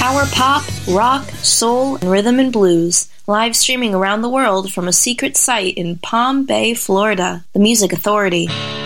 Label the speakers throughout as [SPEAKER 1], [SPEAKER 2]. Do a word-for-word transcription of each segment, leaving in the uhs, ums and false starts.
[SPEAKER 1] Power pop, rock, soul, and rhythm and blues. Live streaming around the world from a secret site in Palm Bay, Florida. The Music Authority.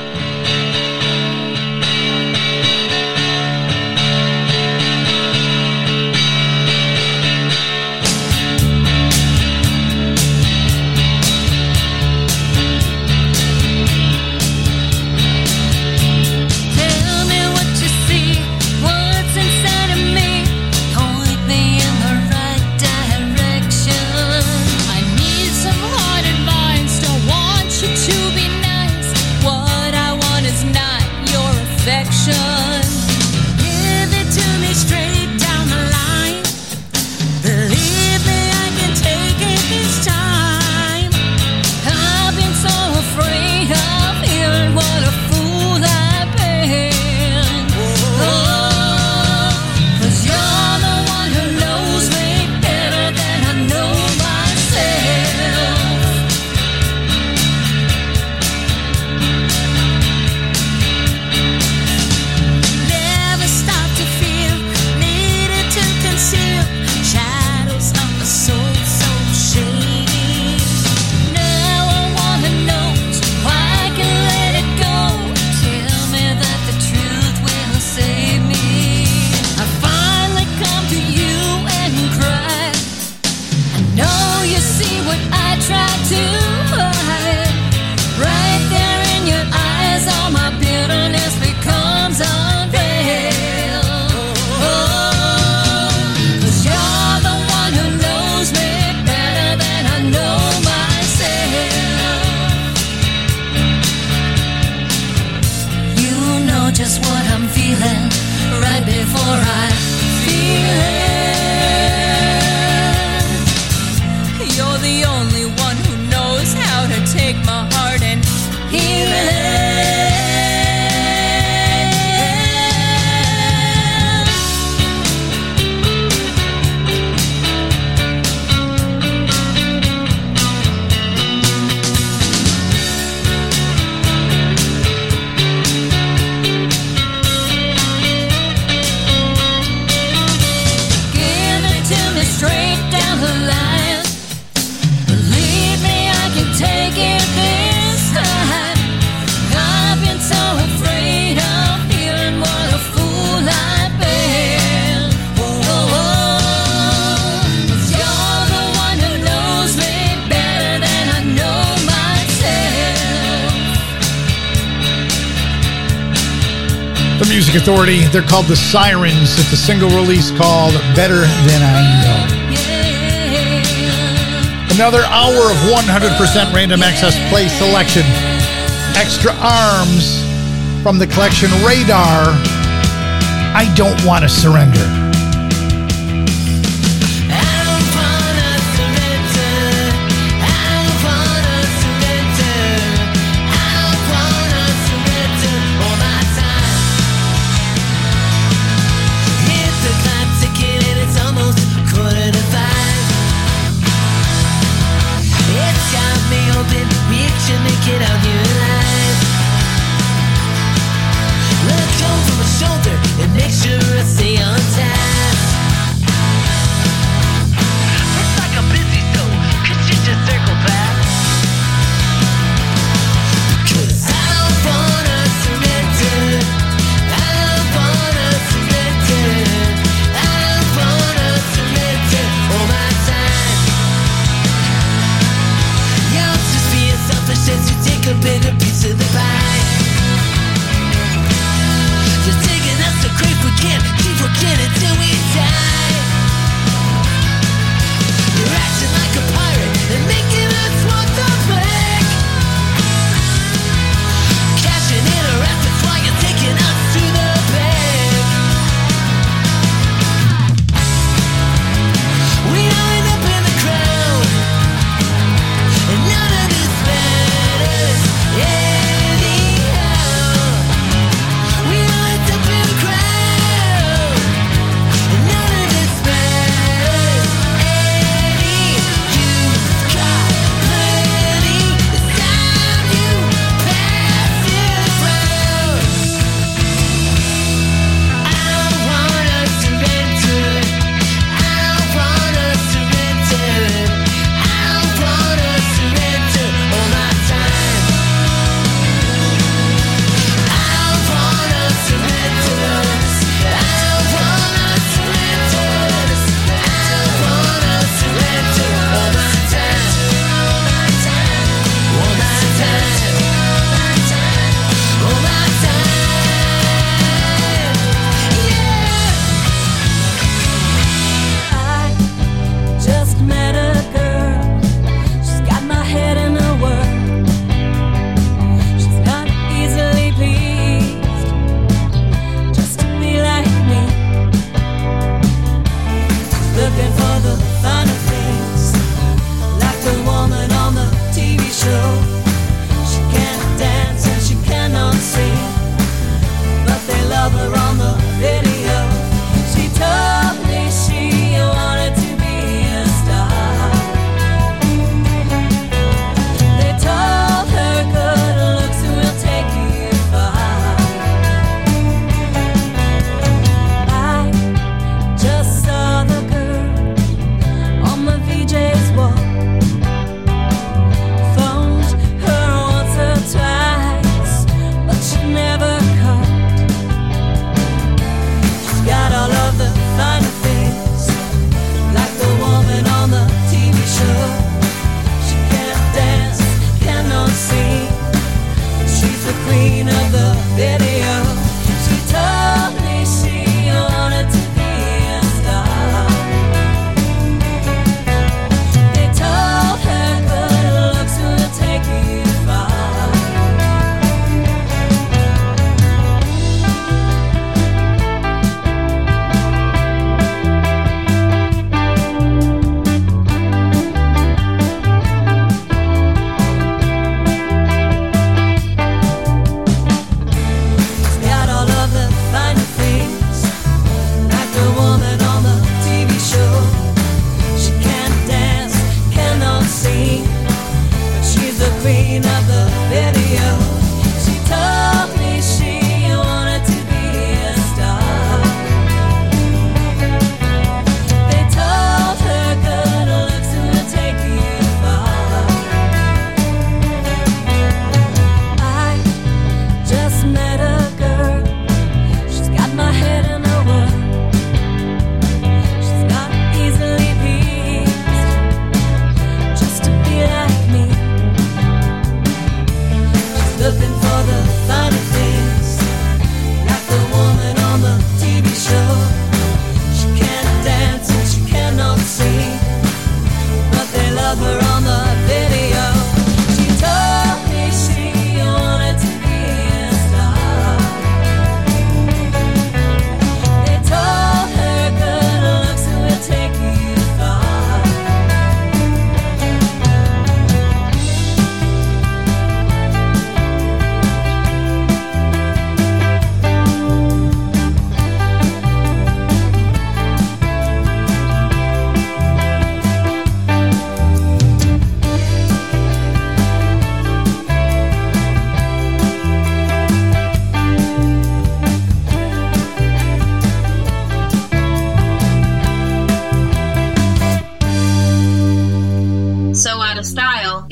[SPEAKER 2] Music Authority, they're called The Sirens. It's a single release called Better Than I Know. Another hour of one hundred percent random access play selection. Extra Arms from the collection Radar. I Don't Want to Surrender.
[SPEAKER 3] Get out here alive. Let go from my shoulder and make sure I stay on time.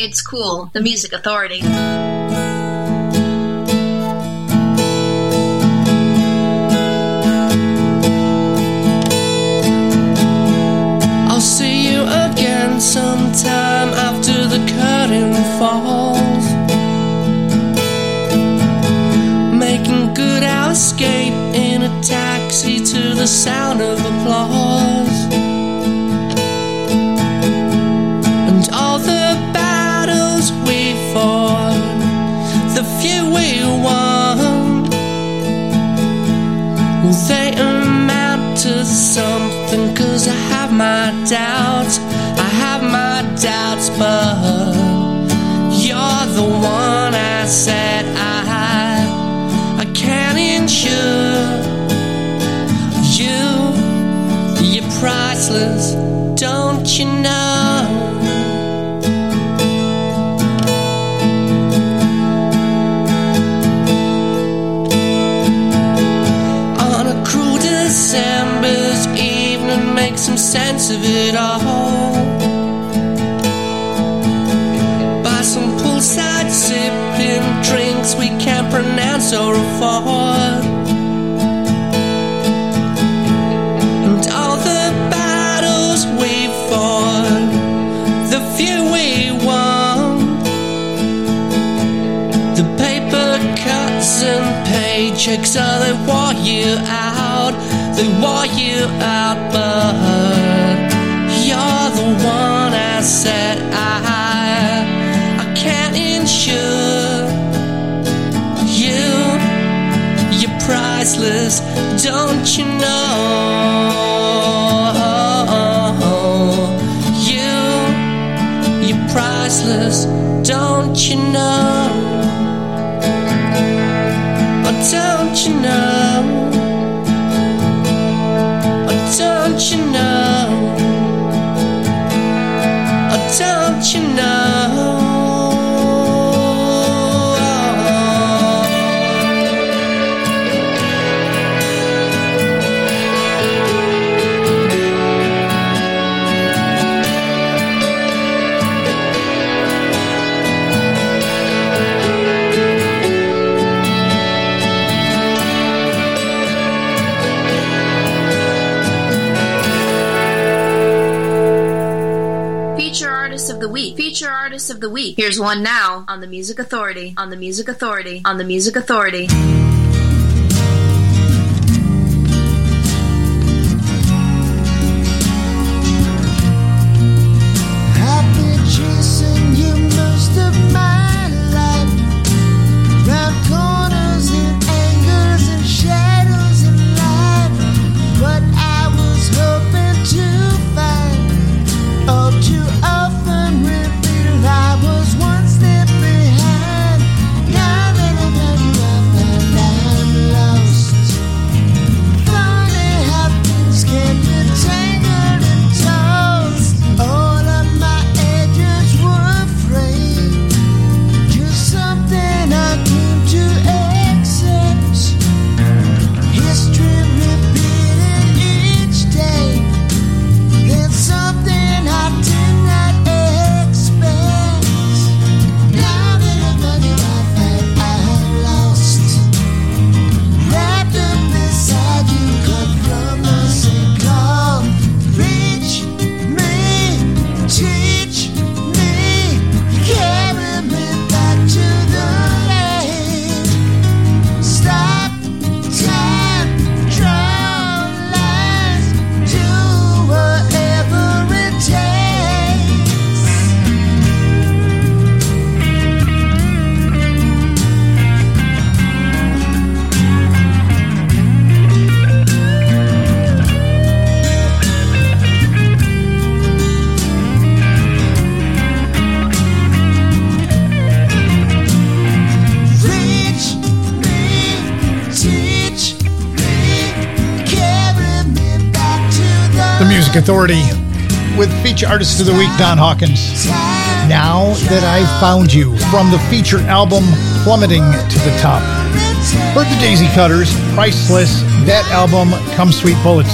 [SPEAKER 1] It's cool. The Music Authority.
[SPEAKER 3] I'll see you again sometime after the curtain falls, making good our escape in a taxi to the sound of applause. And all the battles we fought, the few we won, they amount to something. Cause I have my doubts, I have my doubts, but you're the one I said I I can't insure. You, you're priceless, don't you know? On a cruel December's evening, make some sense of it all. Buy some poolside sipping drinks we can't pronounce or afford. And all the battles we fought, the few we won, the paper cuts and paychecks, oh, they wore you out, they wore you out, but you're the one I said I I can't insure. You, you're priceless, don't you know? You, you're priceless, don't you know? Oh, don't you know? Oh, don't you know? Oh, don't you know?
[SPEAKER 1] Feature Artist of the Week. Feature Artist of the Week. Here's one now on the Music Authority. On the Music Authority. On the Music Authority.
[SPEAKER 2] Music Authority with Feature Artist of the Week, Don Hawkins. Now That I've Found You, from the feature album Plummeting to the Top. Heard the Daisy Cutters, Priceless, that album, Come Sweet Bullets.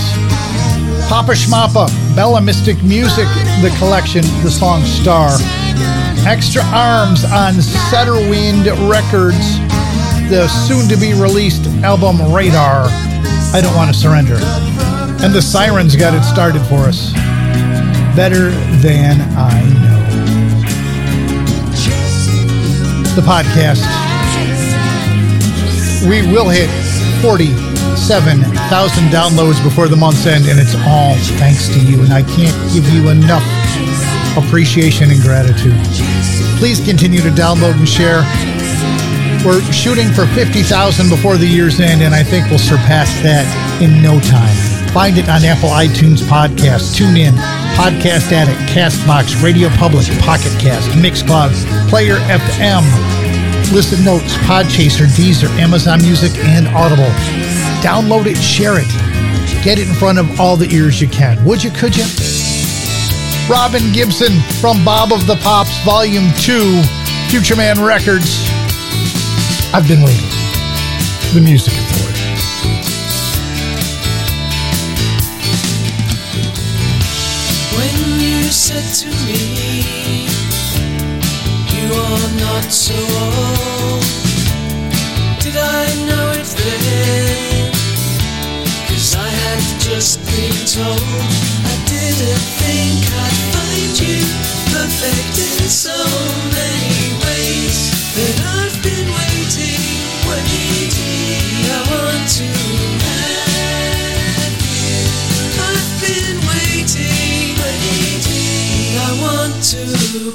[SPEAKER 2] Papa Schmappa, Bella Mystic Music, the collection, the song Star. Extra Arms on Setterwind Records, the soon-to-be-released album Radar, I Don't Want to Surrender. And the Sirens got it started for us. Better Than I Know. The podcast. We will hit forty-seven thousand downloads before the month's end, and it's all thanks to you, and I can't give you enough appreciation and gratitude. Please continue to download and share. We're shooting for fifty thousand before the year's end, and I think we'll surpass that in no time. Find it on Apple iTunes Podcasts, TuneIn, Podcast Addict, CastBox, Radio Public, Pocket Cast, Mixcloud, Player F M, Listen Notes, Podchaser, Deezer, Amazon Music, and Audible. Download it, share it. Get it in front of all the ears you can. Would you, could you? Robin Gibson from Bob of the Pops, Volume two, Future Man Records. I've been waiting. The Music Authority.
[SPEAKER 3] When you said to me, you are not so old, did I know it then? 'Cause I had just been told I didn't think I'd find you perfect in so many ways, that I've been waiting, waiting, I want to have you. I've been waiting, waiting, I want to.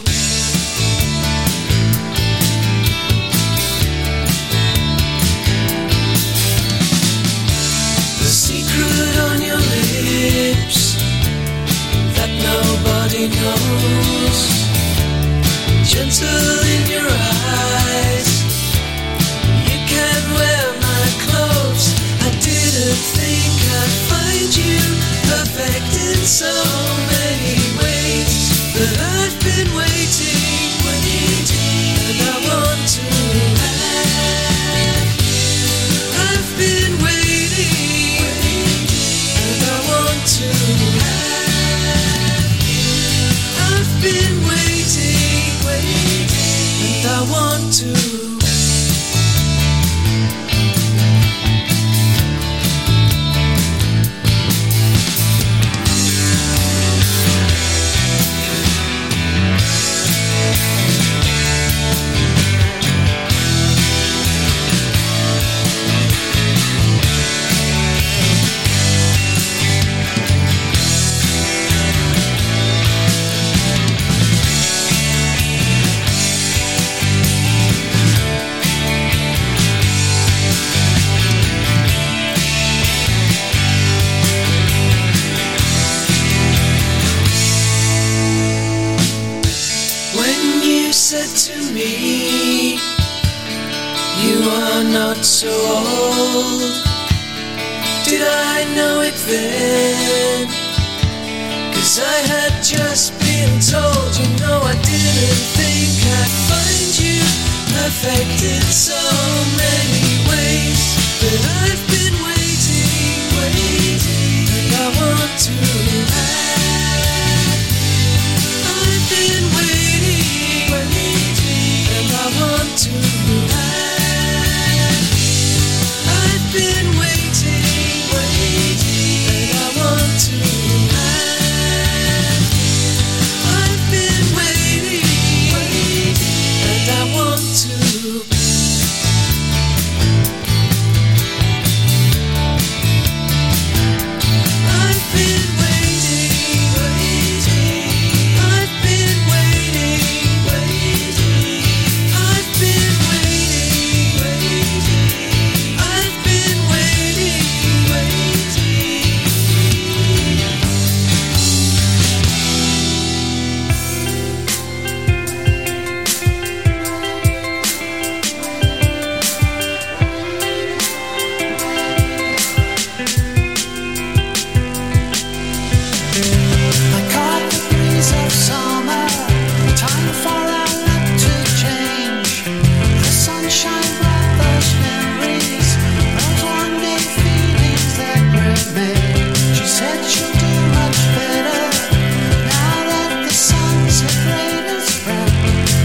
[SPEAKER 3] The secret on your lips that nobody knows, gentle in your eyes, you can wear my clothes. I didn't think I'd find you perfect in so many ways, but I've been waiting, waiting, and I want to have you. I've been waiting, waiting, and I want to have you. I've been waiting, waiting, and I want to. Said to me, you are not so old, did I know it then? 'Cause I had just been told, you know I didn't think I'd find you perfect in so many ways, but I've been waiting, waiting, and I want to have you. I've been waiting, waiting, and I want to have you. I've been waiting, waiting, and I want to have you. I've been waiting, waiting, and I want to. I've been waiting, waiting, I've been waiting, waiting, I've been waiting, waiting, I've been waiting, waiting.
[SPEAKER 4] I caught the breeze of summer, time for our luck to change. The sunshine brought those memories, those one day feelings that gripped me. She said she'll do much better now that the sun's her greatest friend.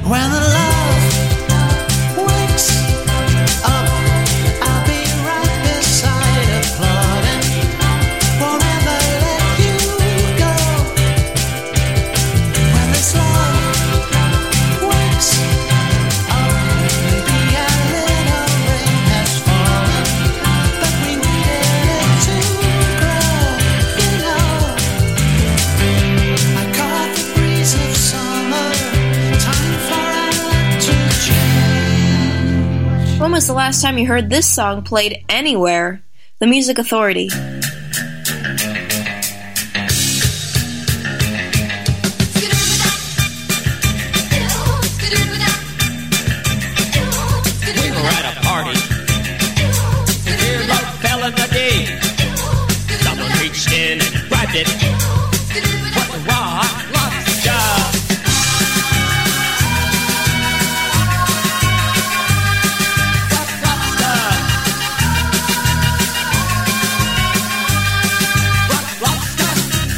[SPEAKER 4] When the love wakes up, I'll be right beside applauding. Won't ever let you go. When this love wakes up, maybe a little rain has fallen, but we needed it to grow, you know. I caught the breeze of summer, time for our luck to change.
[SPEAKER 1] When was the last time you heard this song played anywhere? The Music Authority.
[SPEAKER 3] We were at a party. Dear love fell in the day. Someone reached in and grabbed it. What a rock lobster. Rock lobster. Rock lobster.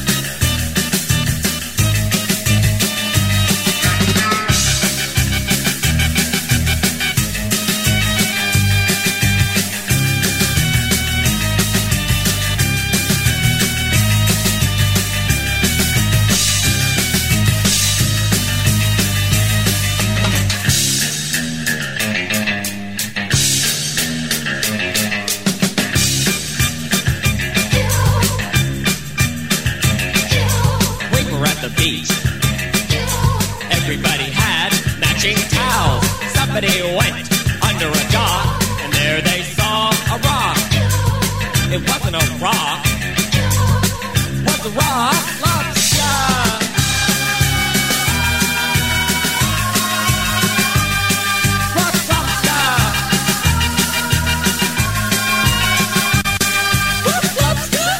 [SPEAKER 3] We were at the beach. Everybody had matching towels. Somebody went under a dock, and there they saw a rock. It wasn't a rock. It was a rock lobster. Rock lobster. Rock lobster.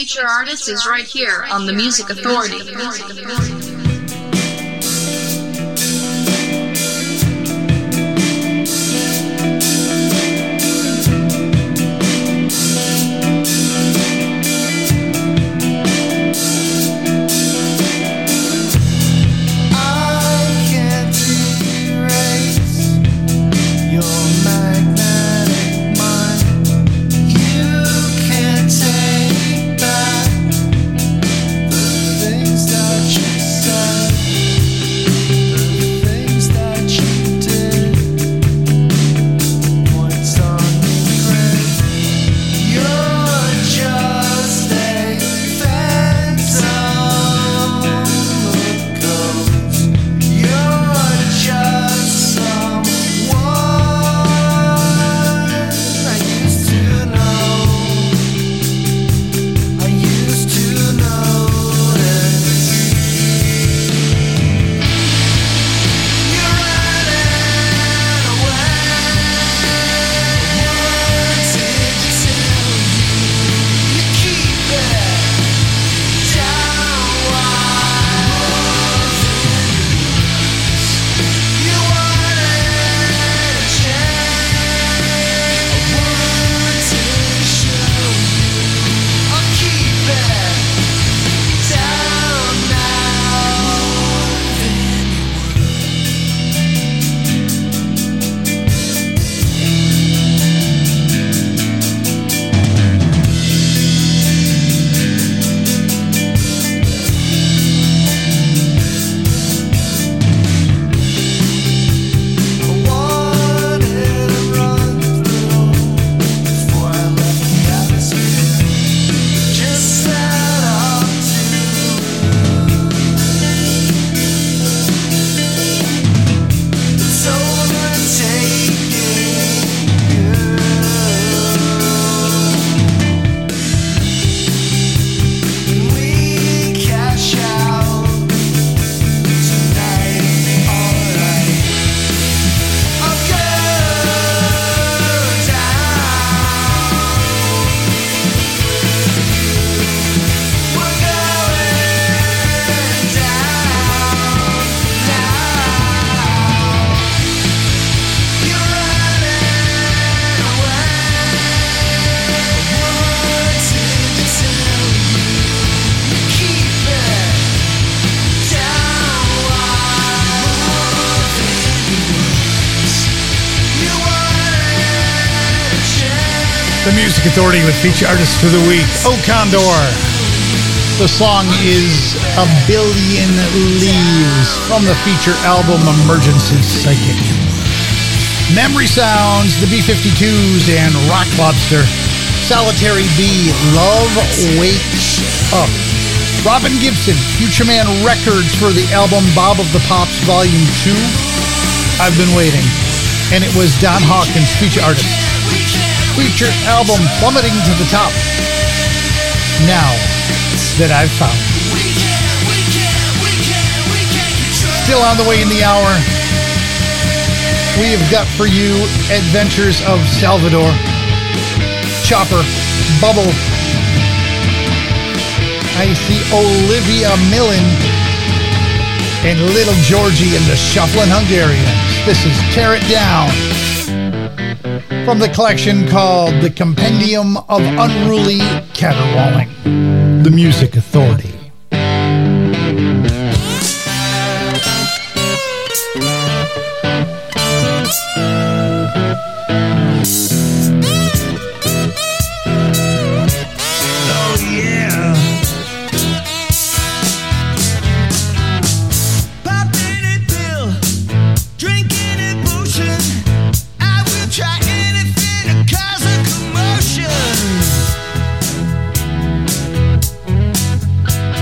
[SPEAKER 1] feature artist is right here on The Music Authority.
[SPEAKER 2] The Music Authority with feature artist for the week, O Condor. The song is A Billion Leaves from the feature album Emergency Psychic. Memory Sounds, the B fifty-twos, and Rock Lobster. Solitary B, Love Wakes Up. Robin Gibson, Future Man Records for the album Bob of the Pops Volume two. I've Been Waiting. And it was Don Hawkins, feature artist. Feature album Plummeting to the Top. Now That I've Found. Still on the way in the hour, we have got for you Adventures of Salvador, Chopper, Bubble. I see Olivia Millen and Little Georgie and the Shuffling Hungarians. This is Tear It Down, from the collection called The Compendium of Unruly Caterwauling. The Music Authority.
[SPEAKER 5] Try anything to cause a commotion.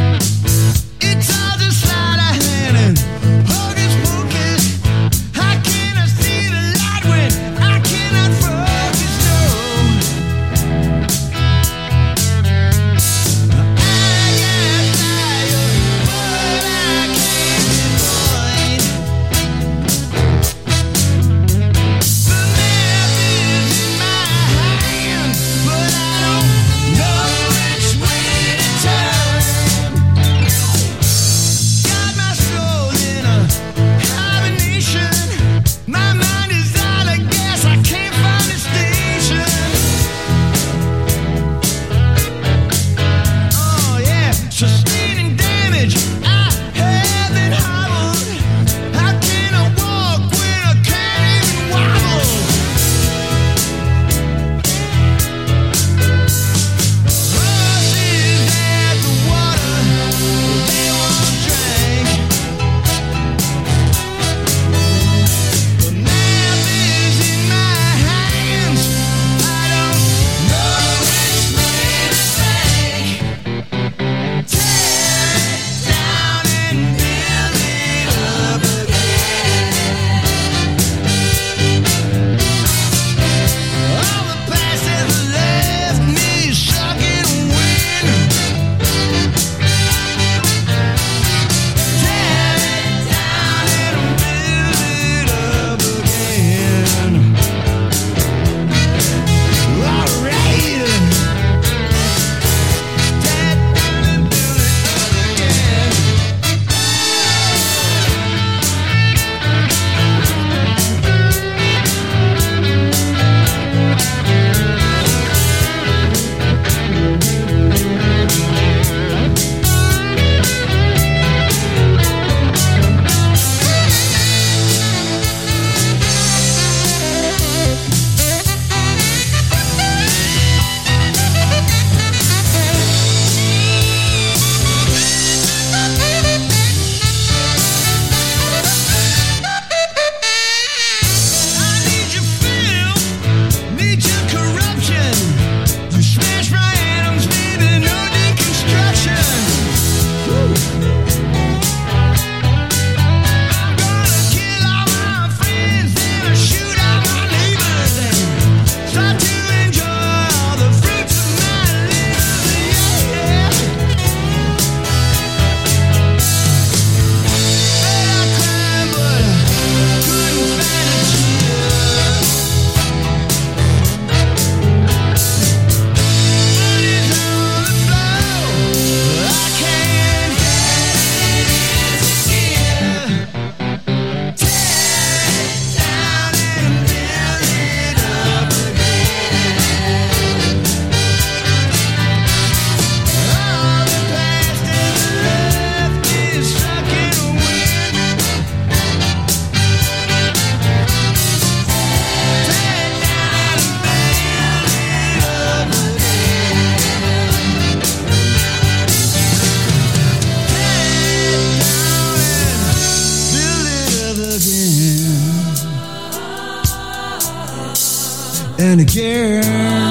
[SPEAKER 5] and again.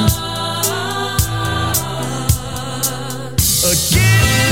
[SPEAKER 5] Again.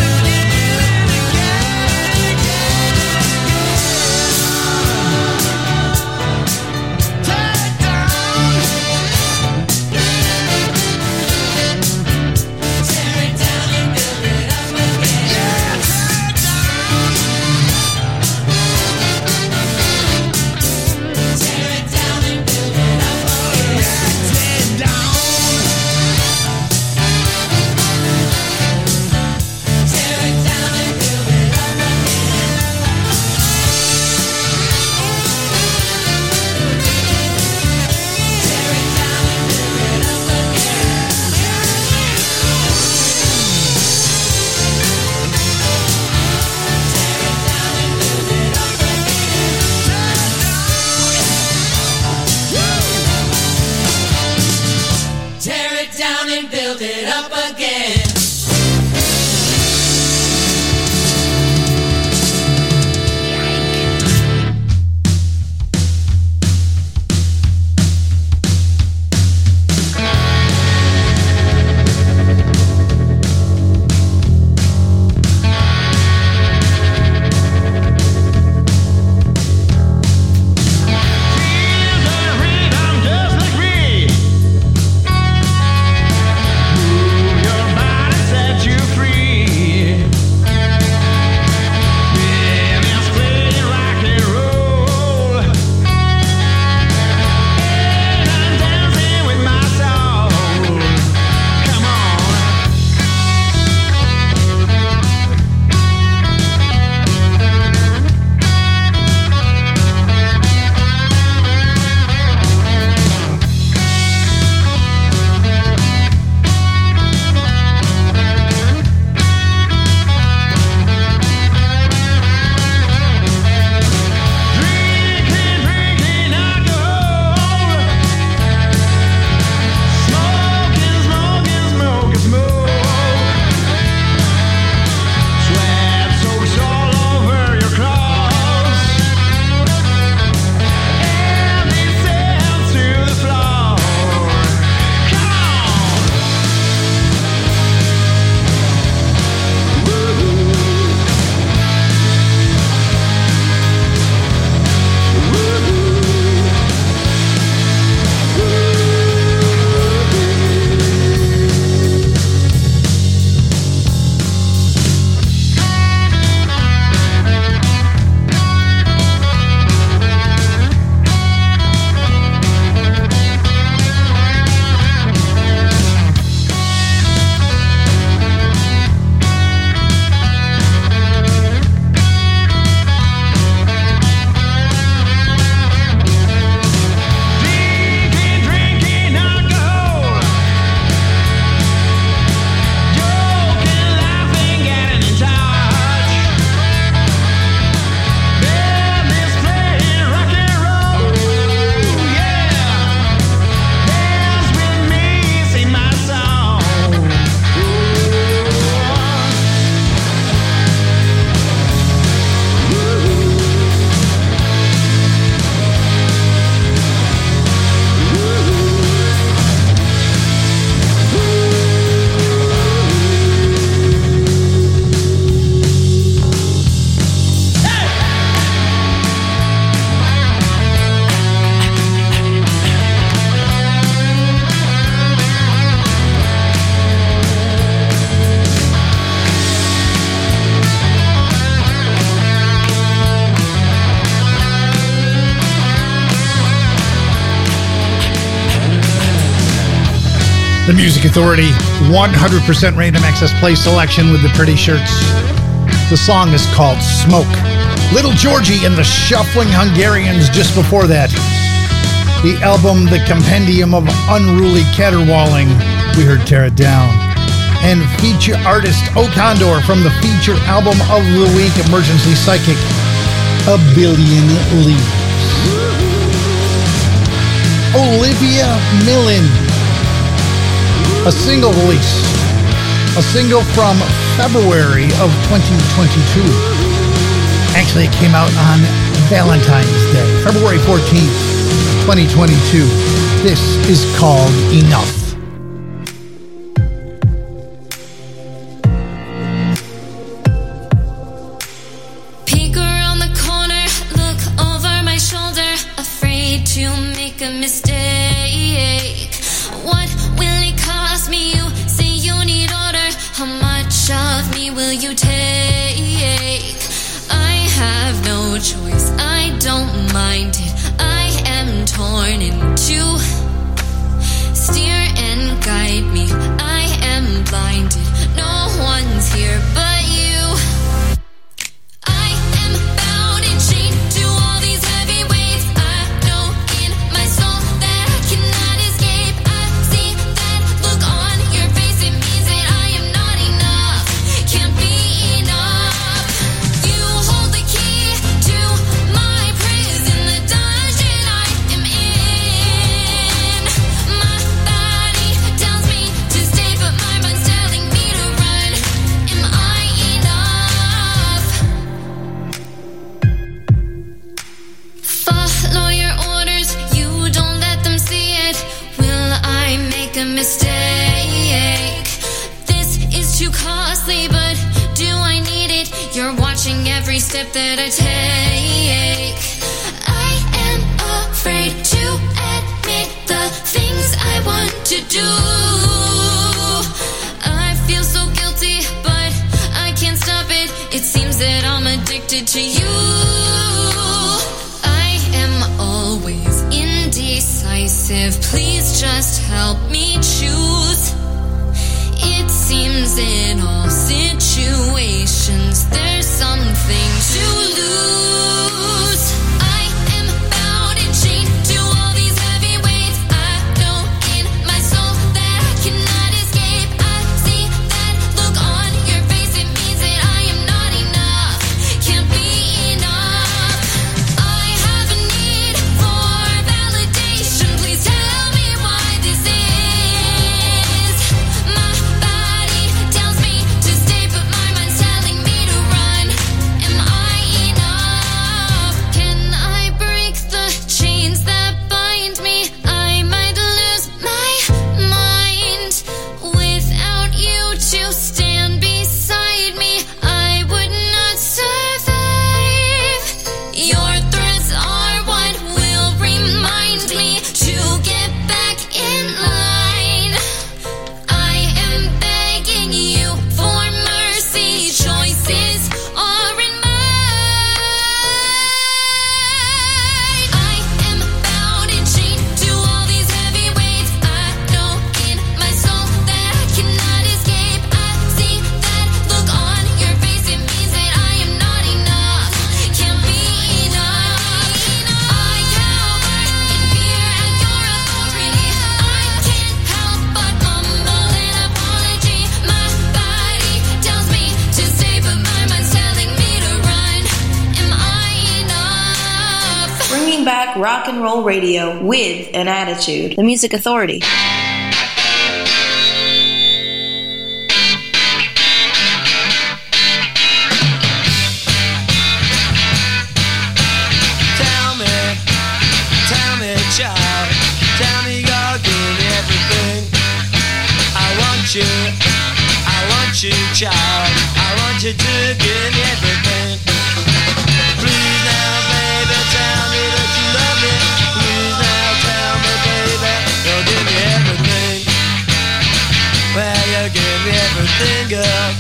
[SPEAKER 2] The Music Authority, one hundred percent random access play selection with the pretty shirts. The song is called Smoke. Little Georgie and the Shuffling Hungarians just before that. The album, The Compendium of Unruly Caterwauling, we heard Tear It Down. And feature artist O Condor from the feature album of the week, Emergency Psychic, A Billion Leaves. Olivia Millen, a single release, a single from February of twenty twenty-two. Actually, it came out on Valentine's Day, February fourteenth. twenty twenty-two. This is called Enough.
[SPEAKER 5] Peek around the corner, look over my shoulder, afraid to make a mistake. What will it cost me? You say you need order. How much of me will you take? I have no choice, I don't mind it. I am torn in two. Steer and guide me, I am blinded. No one's here but you. I am bound and chained to all these heavy weights. I know in my soul that I cannot escape. I see that look on your face, it means that I am not enough. Can't be enough. You hold the key to my prison, the dungeon I am in. My body tells me to stay, but my mind's telling me to run. Am I enough? Follow your orders, you don't let them see it. Will I make a mistake? This is too costly, but do I need it? You're watching every step that I take. I am afraid to admit the things I want to do. I feel so guilty, but I can't stop it. It seems that I'm addicted to you. I am always indecisive. Please just help me choose. It seems in all situations there's something to lose. I am bound and chained to all these heavy weights. I know in my soul that I cannot escape. I see that look on your face, it means that I am not enough. Can't be enough. I have a need for validation. Please tell me why this is. My body tells me to stay, but my mind's telling me to run. Am I enough? Can I break the chains that bind me? I might lose my mind. Without you to stand beside me, I would not survive. Your threats are what will remind me to get back in line. I am begging you for mercy. Choices are in mine. I am bound and chained to all these heavy weights. I know in my soul that I cannot escape. I see that look on your face, it means that I am not enough. Can't be enough. I cower in fear at your authority. I can't help but mumble an apology. My body tells me to stay, but my mind's telling me to run. Am I enough?
[SPEAKER 1] Bringing back rock and roll radio with an attitude. The Music Authority.
[SPEAKER 3] Tell me, tell me, child. Tell me you'll give me everything. I want you, I want you, child. I want you to give me everything. Please now, baby, tell me that you love me. Please now, tell me, baby, you'll give me everything. Well, you'll give me everything, girl.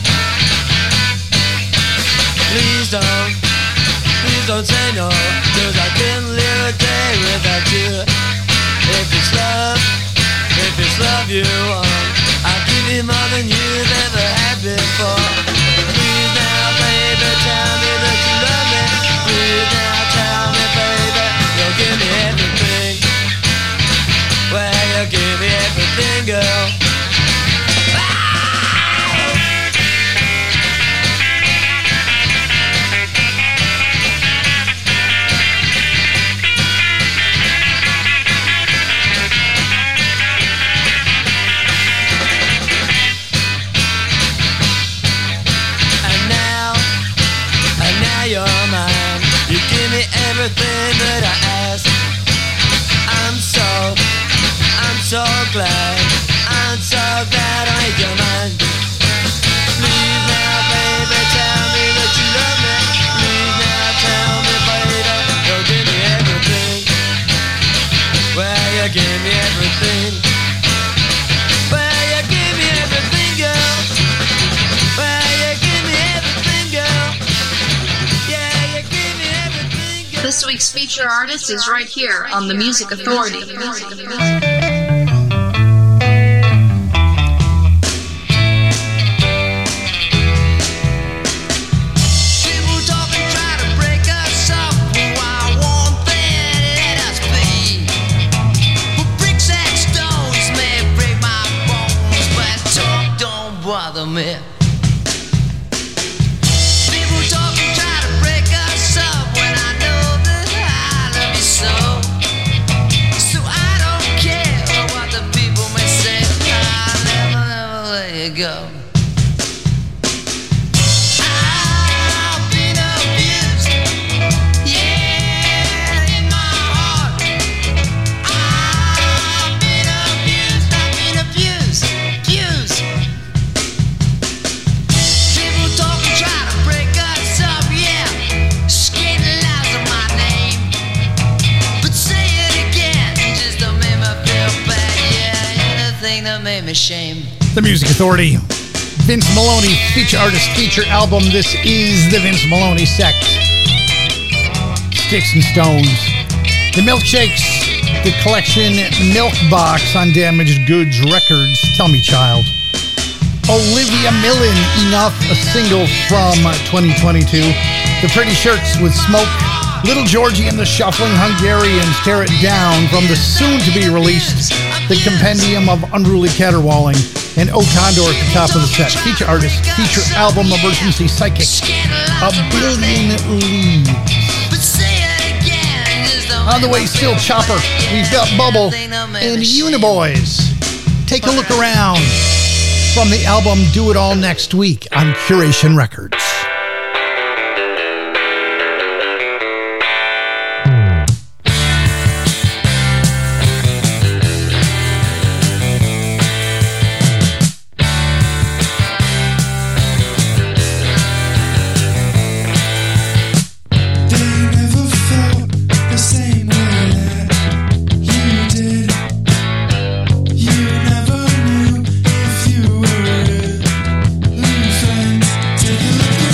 [SPEAKER 3] Please don't. Please don't say no, 'cause I couldn't live a day without you. If it's love, if it's love you want, I'll give you more than you've ever had before. Please now, baby, tell me that you love me. Please now, tell me, baby, you'll give me everything. Well, you'll give me everything, girl. everything that I ask. I
[SPEAKER 1] This week's feature artist is right here on The Music Authority.
[SPEAKER 3] Bother me. People talk and try to break us up when I know that I love you so. So I don't care what the people may say. I'll never, never let you go. I've been abused, yeah, in my heart. I've been abused, I've been abused, abused. Made me shame.
[SPEAKER 2] The Music Authority. Vince Maloney feature artist feature album. This is the Vince Maloney Sect. Sticks and Stones. The Milkshakes. The collection Milk Box on Damaged Goods Records. Tell Me Child. Olivia Millen, Enough, a single from twenty twenty-two. The Pretty Shirts with Smoke. Little Georgie and the Shuffling Hungarians Tear It Down from the soon-to-be-released The Compendium of Unruly Caterwauling, and O Condor at the top of the set. Feature artist, feature album, Emergency Psychic, A Billion Leaves. On the way, still Chopper. We've got Bubble and Uniboys. Take a look around from the album Do It All Next Week on Curation Records.
[SPEAKER 6] Take a look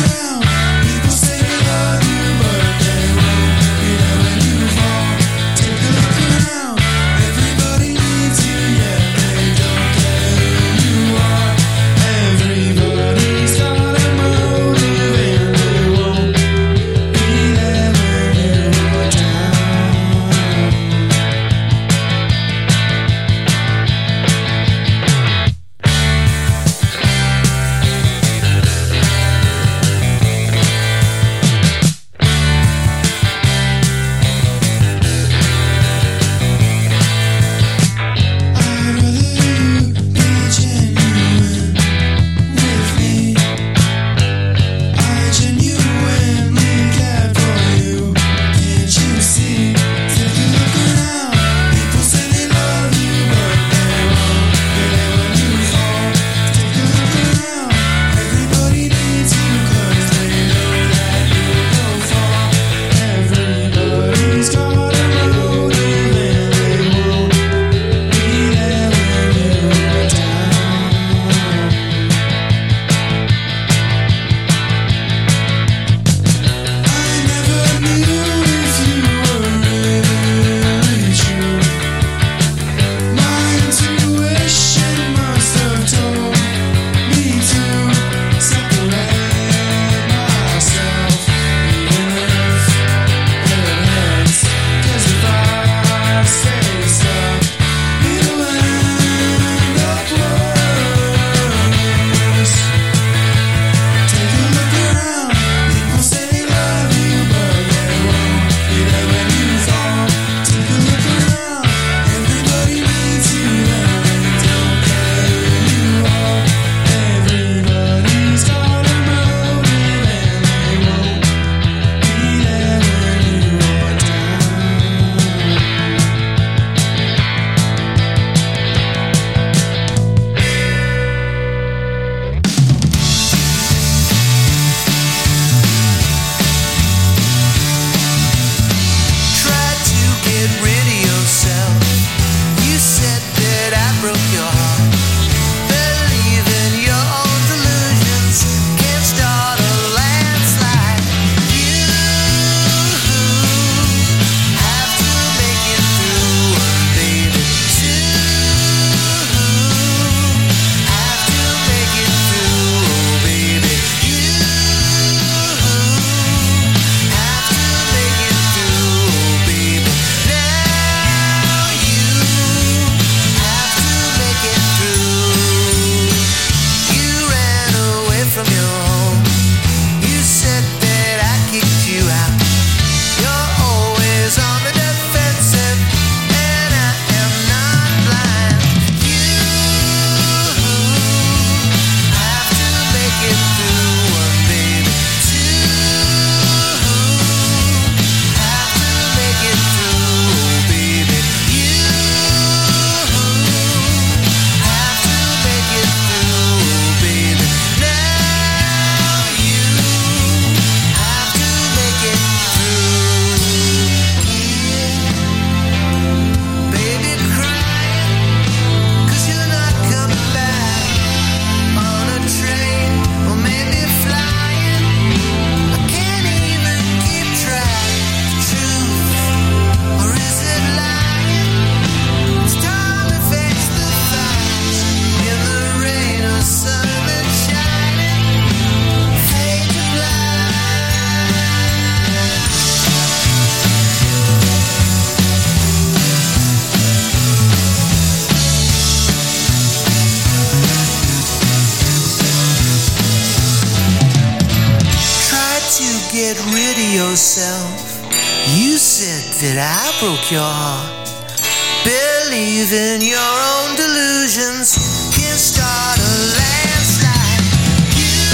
[SPEAKER 6] said that I broke your heart. Believe in your own delusions can start a landslide. You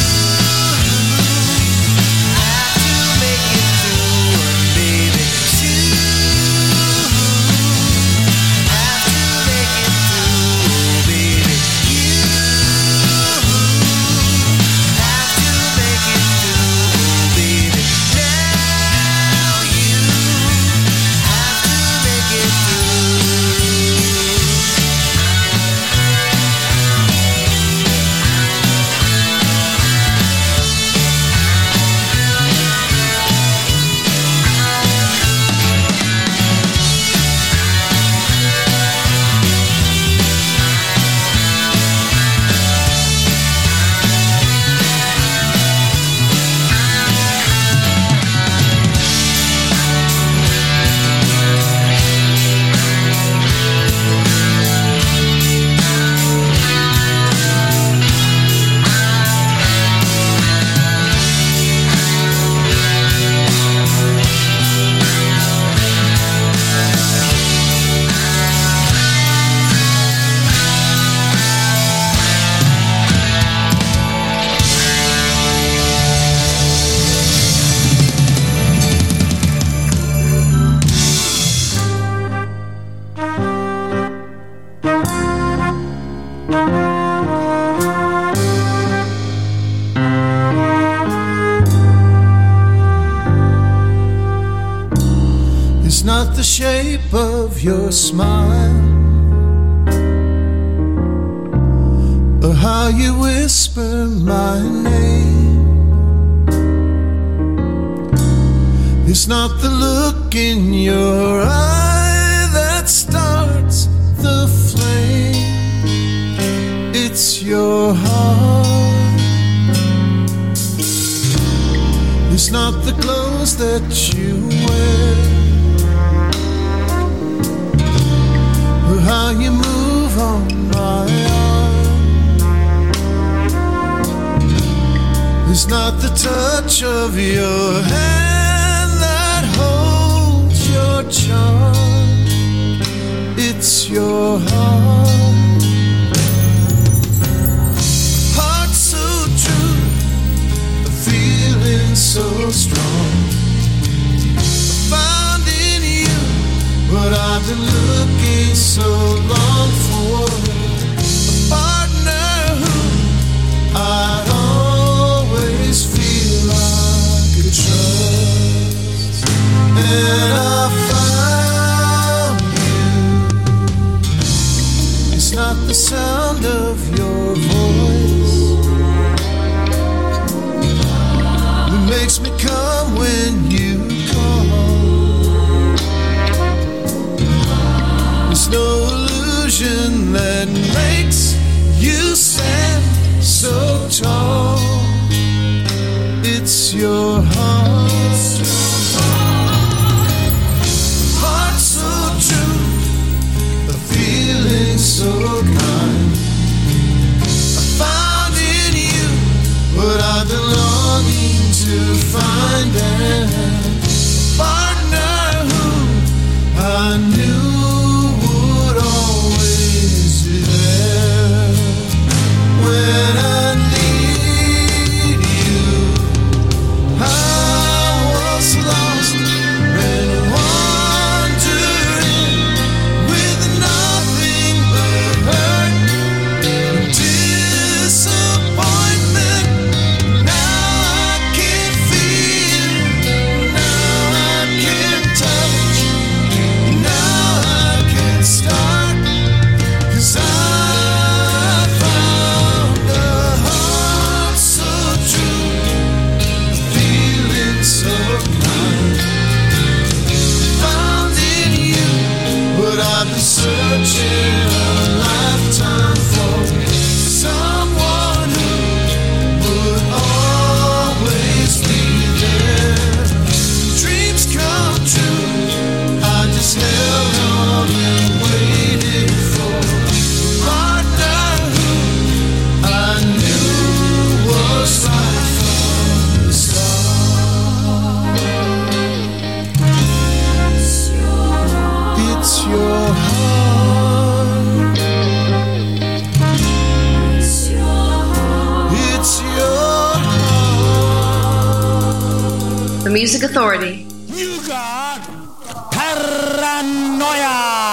[SPEAKER 6] have to make it through, baby. You have to make it through, baby. You have to make it through, baby. Now you have to make it through. It's not the shape of your smile or how you whisper my name. It's not the look in your eye that starts the flame. It's your heart. It's not the clothes that you wear or how you move on my arm. It's not the touch of your hand that holds your charm. It's your heart. Heart so true, a feeling so strong. Found in you what I've been looking so long for. A partner who I'd always feel I could trust. And I found you. It's not the sound of your voice that makes me come when you call. There's no illusion that
[SPEAKER 1] Music Authority.
[SPEAKER 7] You got paranoia.